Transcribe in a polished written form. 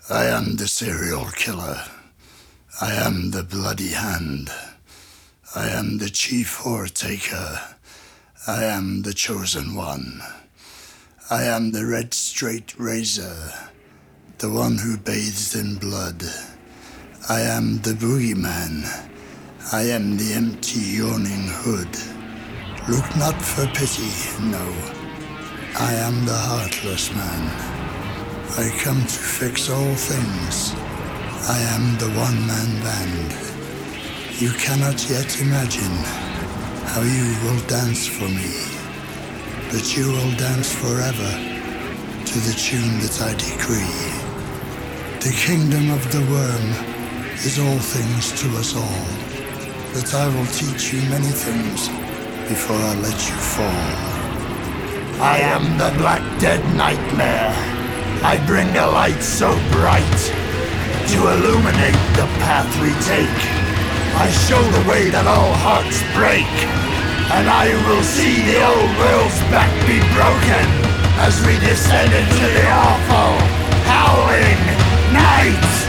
I am the serial killer. I am the bloody hand. I am the chief whore-taker. I am the chosen one. I am the red straight razor, the one who bathes in blood. I am the boogeyman. I am the empty yawning hood. Look not for pity, no. I am the heartless man. I come to fix all things. I am the one-man band. You cannot yet imagine how you will dance for me, but you will dance forever to the tune that I decree. The kingdom of the worm is all things to us all, but I will teach you many things before I let you fall. I am the Black Dead Nightmare. I bring a light so bright to illuminate the path we take. I show the way that all hearts break, and I will see the old world's back be broken as we descend into the awful, howling night.